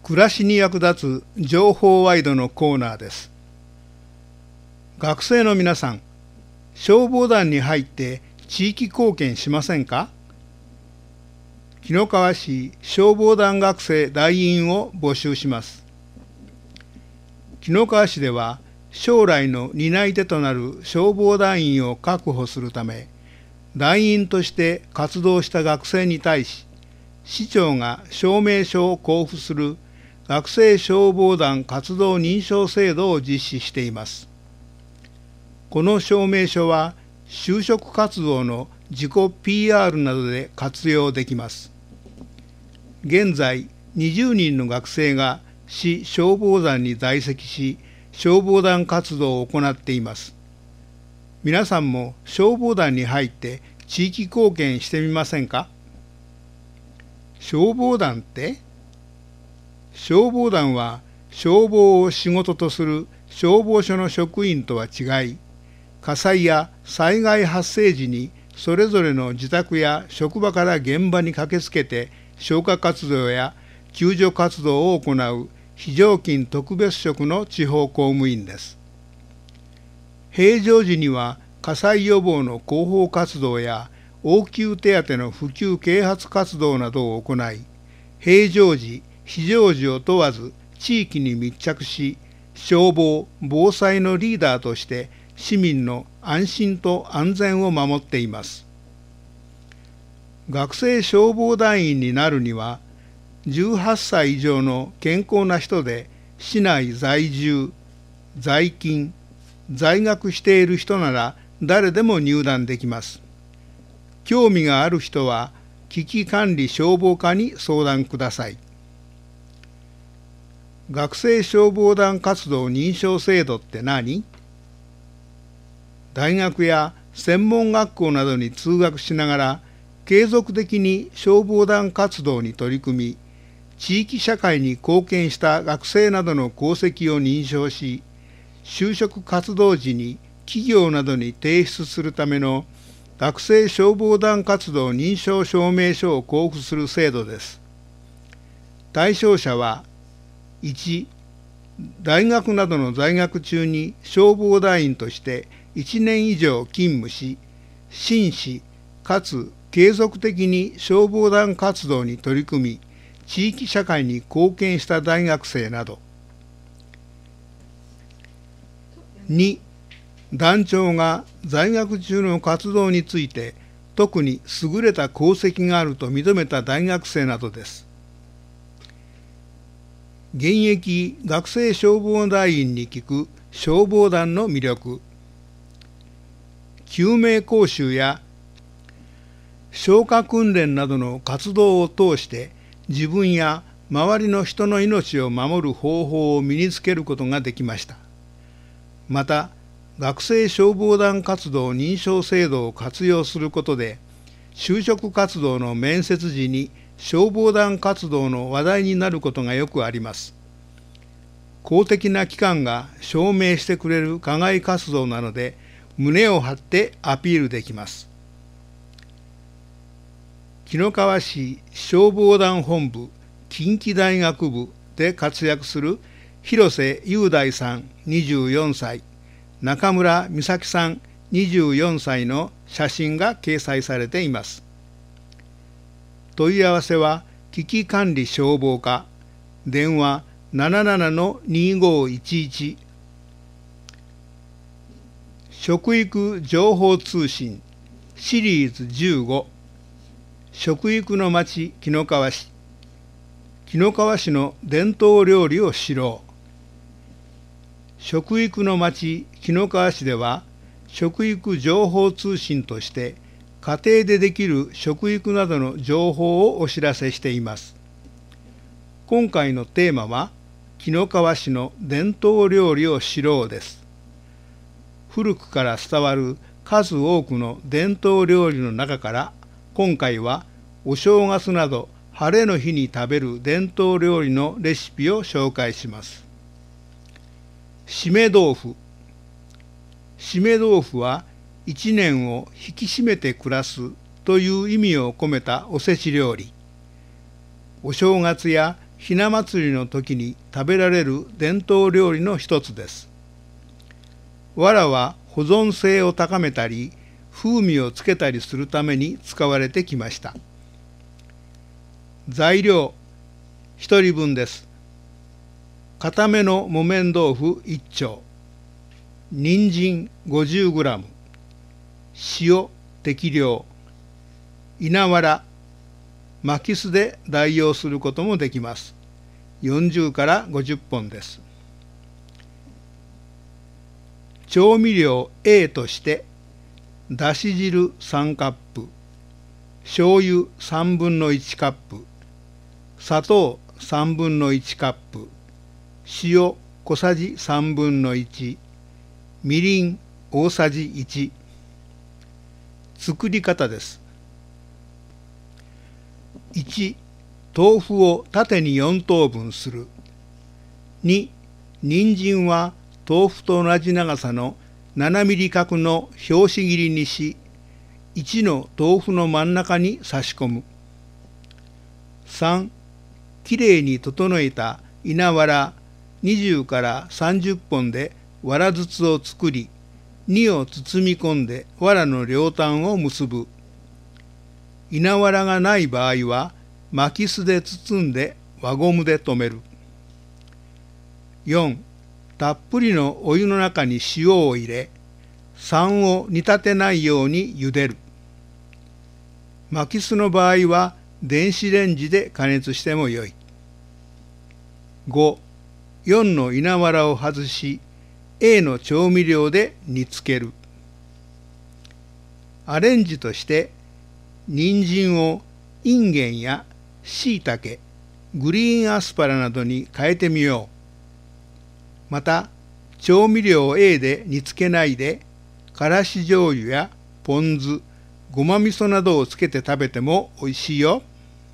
暮らしに役立つ情報ワイドのコーナーです。学生の皆さん、消防団に入って地域貢献しませんか？紀の川市消防団学生団員を募集します。紀の川市では将来の担い手となる消防団員を確保するため、団員として活動した学生に対し、市長が証明書を交付する学生消防団活動認証制度を実施しています。この証明書は就職活動の自己 PR などで活用できます。現在20人の学生が市消防団に在籍し、消防団活動を行っています。皆さんも消防団に入って地域貢献してみませんか？消防団って消防団は消防を仕事とする消防署の職員とは違い、火災や災害発生時にそれぞれの自宅や職場から現場に駆けつけて消火活動や救助活動を行う非常勤特別職の地方公務員です。平常時には火災予防の広報活動や応急手当の普及啓発活動などを行い、平常時非常時を問わず地域に密着し、消防・防災のリーダーとして市民の安心と安全を守っています。学生消防団員になるには、18歳以上の健康な人で市内在住、在勤、在学している人なら誰でも入団できます。興味がある人は危機管理消防課に相談ください。学生消防団活動認証制度って何？大学や専門学校などに通学しながら継続的に消防団活動に取り組み、地域社会に貢献した学生などの功績を認証し、就職活動時に企業などに提出するための学生消防団活動認証証明書を交付する制度です。対象者は、1、大学などの在学中に消防団員として1年以上勤務し、真摯かつ継続的に消防団活動に取り組み、地域社会に貢献した大学生など。2、団長が在学中の活動について特に優れた功績があると認めた大学生などです。現役学生消防団員に聞く消防団の魅力。救命講習や消火訓練などの活動を通して自分や周りの人の命を守る方法を身につけることができました。また、学生消防団活動認証制度を活用することで、就職活動の面接時に消防団活動の話題になることがよくあります。公的な機関が証明してくれる課外活動なので、胸を張ってアピールできます。紀の川市消防団本部近畿大学部で活躍する広瀬雄大さん24歳、中村美咲さん24歳の写真が掲載されています。問い合わせは危機管理消防課、電話77-2511、食育情報通信シリーズ15、食育の町紀の川市、紀の川市の伝統料理を知ろう。食育の町紀の川市では、食育情報通信として家庭でできる食育などの情報をお知らせしています。今回のテーマは紀の川市の伝統料理を知ろうです。古くから伝わる数多くの伝統料理の中から、今回はお正月など晴れの日に食べる伝統料理のレシピを紹介します。締め豆腐。締め豆腐は一年を引き締めて暮らすという意味を込めたおせち料理。お正月やひな祭りの時に食べられる伝統料理の一つです。藁は保存性を高めたり、風味をつけたりするために使われてきました。材料1人分です。固めの木綿豆腐1丁、人参 50g、塩適量、稲わら、巻きすで代用することもできます。40から50本です。調味料 A として、だし汁3カップ、醤油3分の1カップ、砂糖3分の1カップ、塩小さじ3分の1、みりん大さじ1。作り方です。1、豆腐を縦に4等分する。2、人参は豆腐と同じ長さの7ミリ角の拍子切りにし、1の豆腐の真ん中に差し込む。3、きれいに整えた稲わら20から30本でわら筒を作り、2を包み込んでわらの両端を結ぶ。稲わらがない場合は巻きすで包んで輪ゴムで留める。4、たっぷりのお湯の中に塩を入れ、酸を煮立てないように茹でる。巻きすの場合は電子レンジで加熱してもよい。5、4の稲わらを外し、A の調味料で煮つける。アレンジとして、人参をインゲンやしいたけ、グリーンアスパラなどに変えてみよう。また、調味料 A で煮つけないで、からし醤油やポン酢、ごま味噌などをつけて食べてもおいしいよ。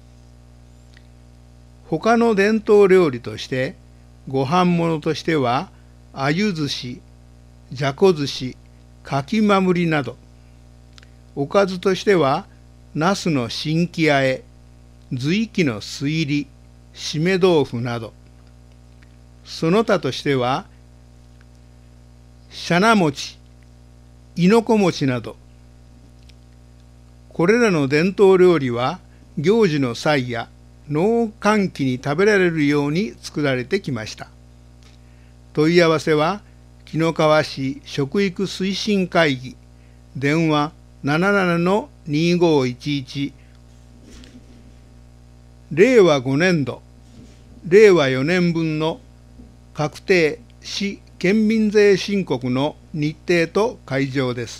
他の伝統料理として、ご飯物としては、あゆ寿司、じゃこ寿司、かきまむりなど。おかずとしては、なすの新木あえ、ずいきの酢入り、しめ豆腐など。その他としては、しゃな餅、いのこ餅など。これらの伝統料理は、行事の際や農閑期に食べられるように作られてきました。問い合わせは、紀の川市食育推進会議、電話77-2511、令和5年度、令和4年分の確定市県民税申告の日程と会場です。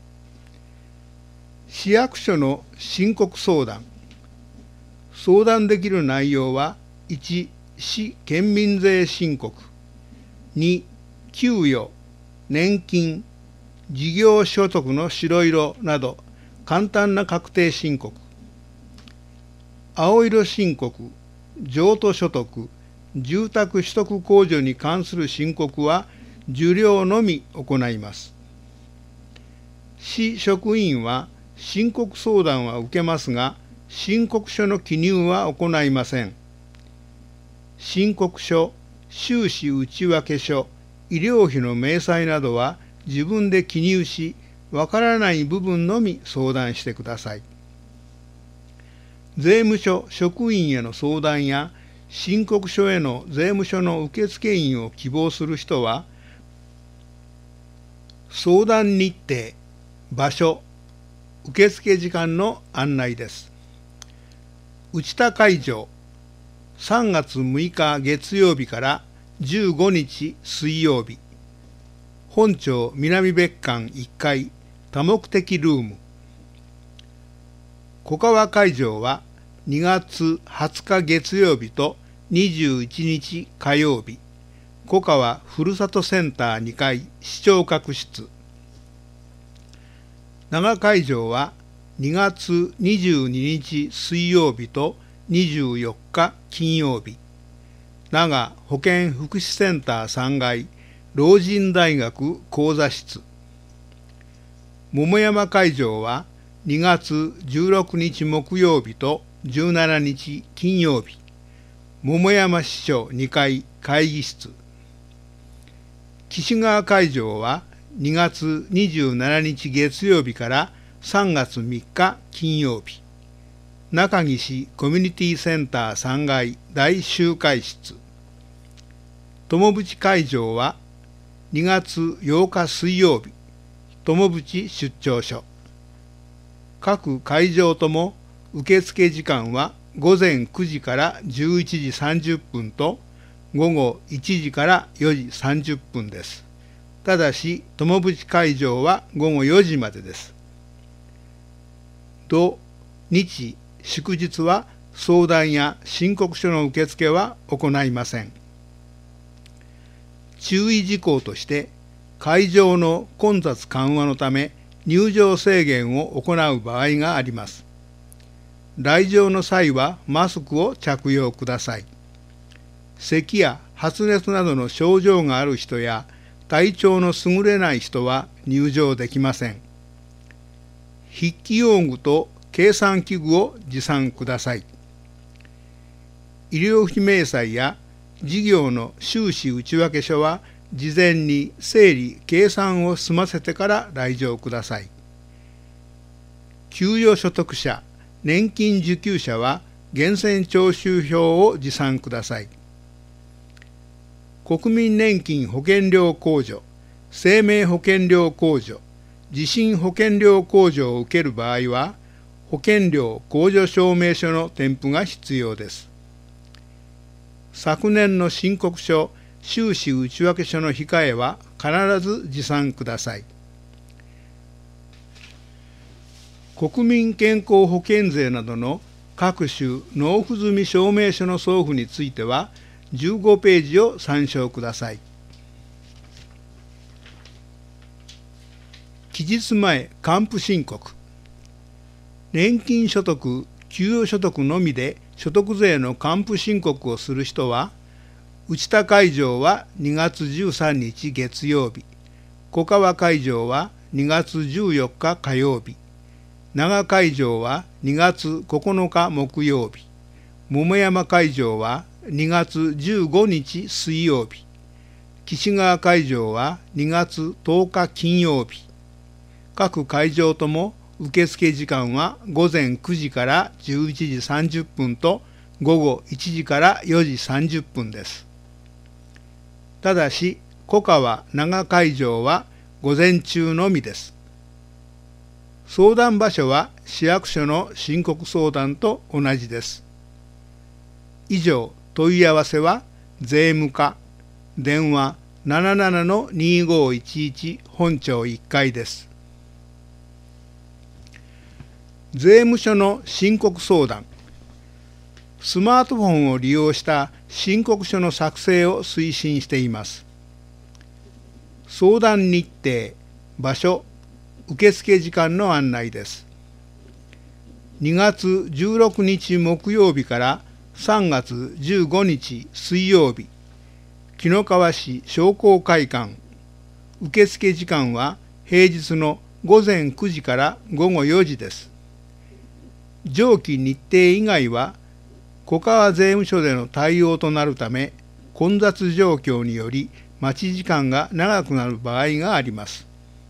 市役所の申告相談。相談できる内容は、1、市県民税申告。2、給与、年金、事業所得の白色など簡単な確定申告。青色申告、譲渡所得、住宅取得控除に関する申告は受領のみ行います。市職員は申告相談は受けますが、申告書の記入は行いません。申告書、収支内訳書、医療費の明細などは自分で記入し、わからない部分のみ相談してください。税務署職員への相談や申告書への税務署の受付員を希望する人は、相談日程、場所、受付時間の案内です。内田会場、3月6日月曜日から15日水曜日、本町南別館1階多目的ルーム。小川会場は2月20日月曜日と21日火曜日、小川ふるさとセンター2階視聴覚室。長会場は2月22日水曜日と24日金曜日、長保健福祉センター3階老人大学講座室。桃山会場は2月16日木曜日と17日金曜日、 桃山支所2階会議室。岸川会場は2月27日月曜日から3月3日金曜日。中岸コミュニティセンター3階大集会室。友淵会場は2月8日水曜日、友淵出張所。各会場とも受付時間は午前9時から11時30分と午後1時から4時30分です。ただし、友淵会場は午後4時までです。土日祝日は相談や申告書の受付は行いません。注意事項として、会場の混雑緩和のため入場制限を行う場合があります。来場の際はマスクを着用ください。咳や発熱などの症状がある人や体調の優れない人は入場できません。筆記用具と計算器具を持参ください。医療費明細や事業の収支内訳書は事前に整理・計算を済ませてから来場ください。給与所得者、年金受給者は源泉徴収票を持参ください。国民年金保険料控除、生命保険料控除、地震保険料控除を受ける場合は、保険料控除証明書の添付が必要です。昨年の申告書、収支内訳書の控えは必ず持参ください。国民健康保険税などの各種納付済証明書の送付については15ページを参照ください。期日前還付申告。年金所得、給与所得のみで所得税の還付申告をする人は、内田会場は2月13日月曜日、小川会場は2月14日火曜日、長会場は2月9日木曜日、桃山会場は2月15日水曜日、岸川会場は2月10日金曜日。各会場とも受付時間は午前9時から11時30分と午後1時から4時30分です。ただし、小川長会場は午前中のみです。相談場所は市役所の申告相談と同じです。以上、問い合わせは税務課、電話 77-2511 本庁1階です。税務署の申告相談。スマートフォンを利用した申告書の作成を推進しています。相談日程、場所、受付時間の案内です。2月16日木曜日から3月15日水曜日、紀の川市商工会館。受付時間は平日の午前9時から午後4時です。上記日程以外は小川税務署での対応となるため、混雑状況により待ち時間が長くなる場合があります。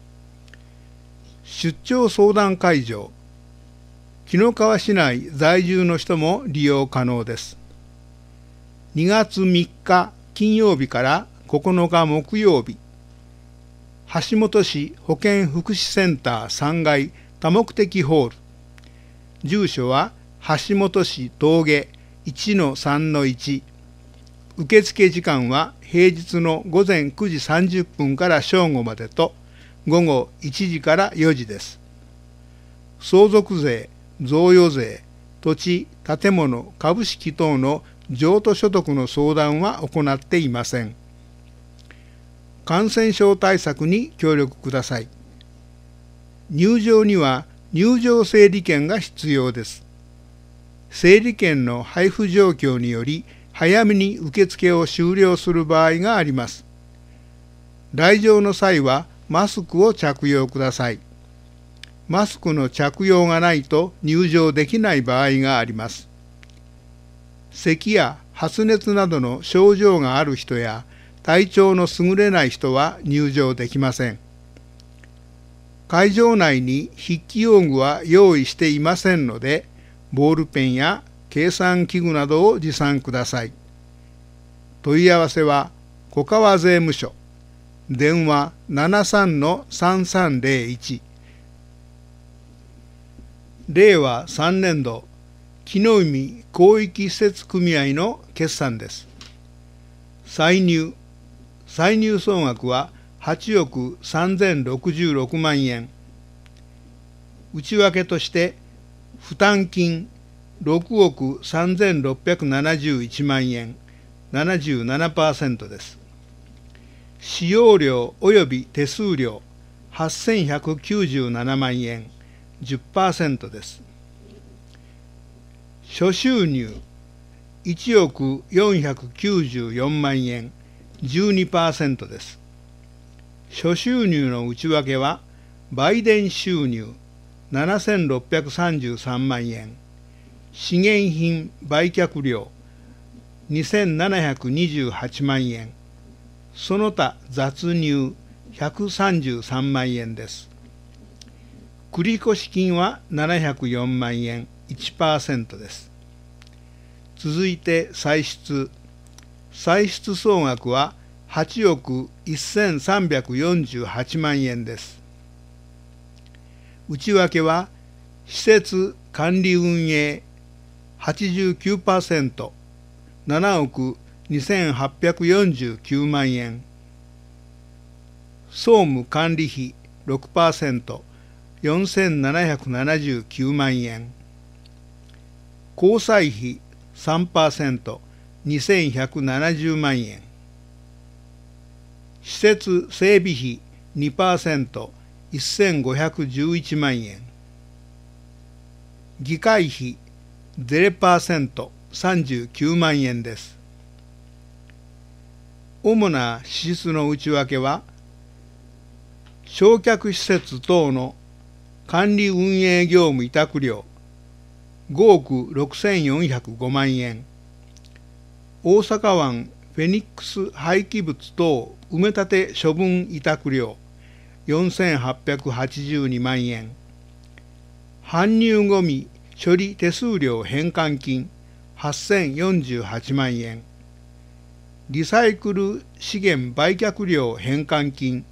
出張相談会場。紀の川市内在住の人も利用可能です。2月3日金曜日から9日木曜日、橋本市保健福祉センター3階多目的ホール。住所は橋本市峠 1-3-1。受付時間は平日の午前9時30分から正午までと午後1時から4時です。相続税、贈与税、土地、建物、株式等の譲渡所得の相談は行っていません。感染症対策に協力ください。入場には入場整理券が必要です。整理券の配布状況により早めに受付を終了する場合があります。来場の際はマスクを着用ください。マスクの着用がないと入場できない場合があります。咳や発熱などの症状がある人や体調の優れない人は入場できません。会場内に筆記用具は用意していませんので、ボールペンや計算器具などを持参ください。問い合わせは小川税務署、電話 73-3301。令和3年度木の海広域施設組合の決算です。歳入総額は8億3066万円。内訳として負担金6億3671万円、77% です。使用料及び手数料8197万円、10% です。諸収入1億494万円、12% です。諸収入の内訳は、売電収入7633万円、資源品売却料2728万円、その他雑入133万円です。繰越金は704万円、1% です。続いて歳出総額は8億1348万円です。内訳は施設管理運営 89%、7億2849万円、総務管理費 6%、4779万円、交際費 3%、2170万円、施設整備費 2%、1511万円、議会費 0%、39万円です。主な支出の内訳は、焼却施設等の管理運営業務委託料5億6405万円、大阪湾フェニックス廃棄物等埋め立て処分委託料4882万円、搬入ごみ処理手数料返還金8048万円、リサイクル資源売却料返還金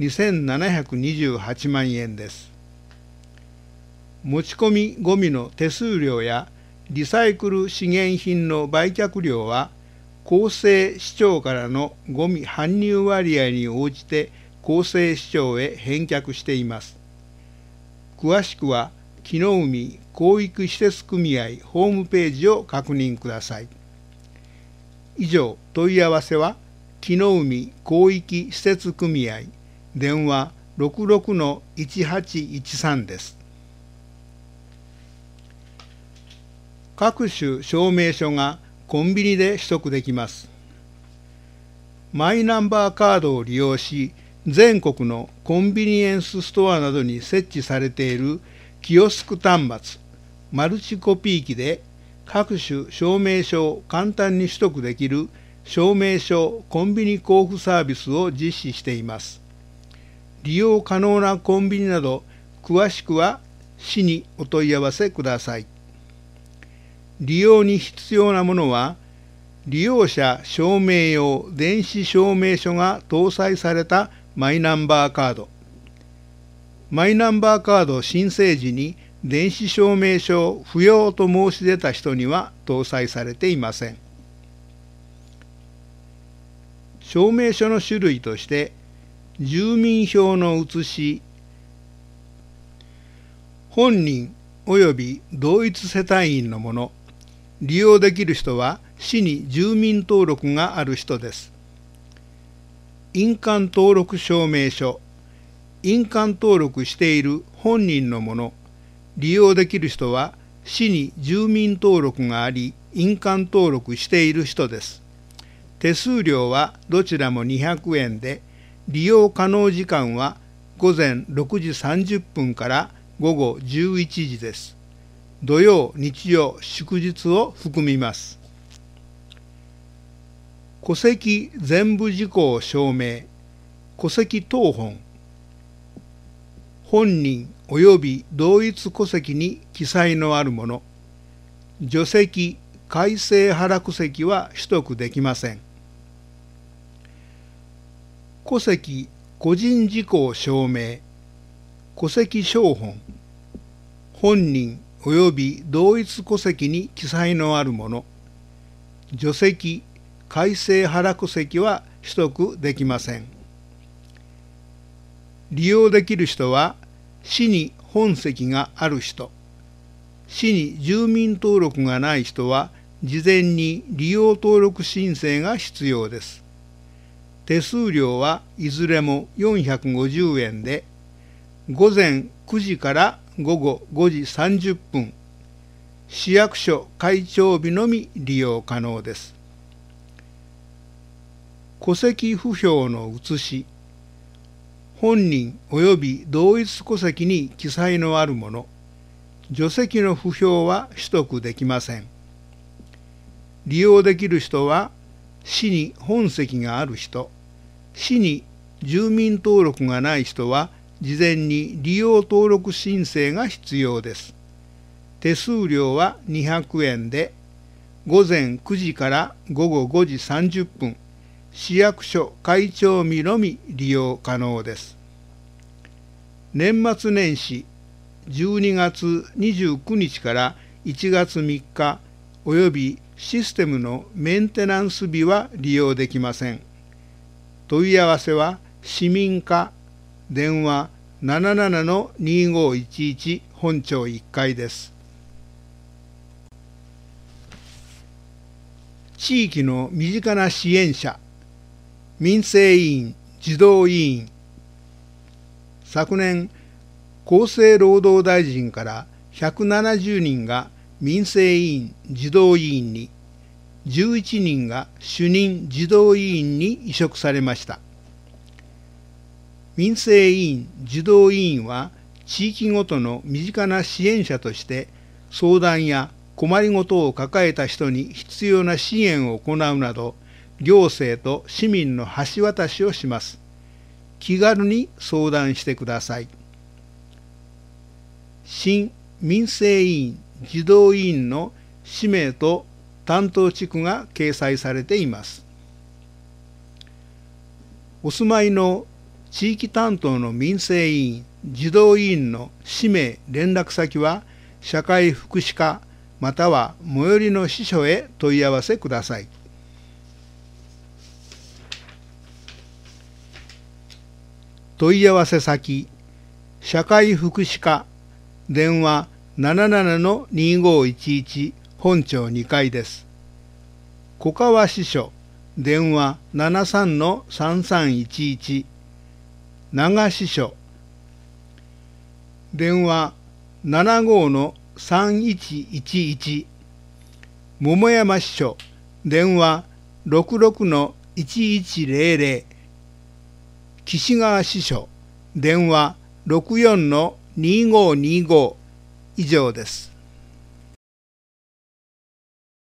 2728万円です。持ち込みごみの手数料やリサイクル資源品の売却料は、厚生市長からのごみ搬入割合に応じて厚生市長へ返却しています。詳しくは木の海広域施設組合ホームページを確認ください。以上、問い合わせは木の海広域施設組合、電話 66-1813 です。各種証明書がコンビニで取得できます。マイナンバーカードを利用し、全国のコンビニエンスストアなどに設置されているキオスク端末、マルチコピー機で各種証明書を簡単に取得できる証明書コンビニ交付サービスを実施しています。利用可能なコンビニなど、詳しくは市にお問い合わせください。利用に必要なものは、利用者証明用電子証明書が搭載されたマイナンバーカード。マイナンバーカード申請時に電子証明書を不要と申し出た人には搭載されていません。証明書の種類として、住民票の写し、本人及び同一世帯員のもの、利用できる人は市に住民登録がある人です。印鑑登録証明書、印鑑登録している本人のもの、利用できる人は市に住民登録があり、印鑑登録している人です。手数料はどちらも200円で、利用可能時間は午前6時30分から午後11時です。土曜、日曜、祝日を含みます。 戸籍全部事項証明、戸籍謄本、本人及び同一戸籍に記載のあるもの、除籍、改正払区籍は取得できません。戸籍個人事項証明、戸籍抄本、本人及び同一戸籍に記載のあるもの、除籍、改正払区籍は取得できません。利用できる人は、市に本籍がある人、市に住民登録がない人は、事前に利用登録申請が必要です。手数料はいずれも450円で、午前9時から午後5時30分、市役所開庁日のみ利用可能です。戸籍不評の写し、本人及び同一戸籍に記載のあるもの、除籍の不評は取得できません。利用できる人は、市に本籍がある人、市に住民登録がない人は、事前に利用登録申請が必要です。手数料は200円で、午前9時から午後5時30分、市役所開庁日のみ利用可能です。年末年始12月29日から1月3日およびシステムのメンテナンス日は利用できません。問い合わせは市民課電話 77-2511 本庁1階です。地域の身近な支援者、民生委員、児童委員。昨年、厚生労働大臣から170人が民生委員・児童委員に、11人が主任児童委員に委嘱されました。民生委員・児童委員は、地域ごとの身近な支援者として、相談や困りごとを抱えた人に必要な支援を行うなど、行政と市民の橋渡しをします。気軽に相談してください。新民生委員・児童委員の氏名と担当地区が掲載されています。お住まいの地域担当の民生委員・児童委員の氏名・連絡先は社会福祉課または最寄りの支所へ問い合わせください。問い合わせ先、社会福祉課、電話 77-2511 本庁2階です。小川支所、電話 73-3311 長支所、電話 75-3111 桃山支所、電話 66-1100 岸川支所、電話 64-2525 以上です。